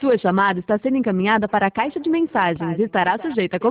Sua chamada está sendo encaminhada para a caixa de mensagens e estará sujeita a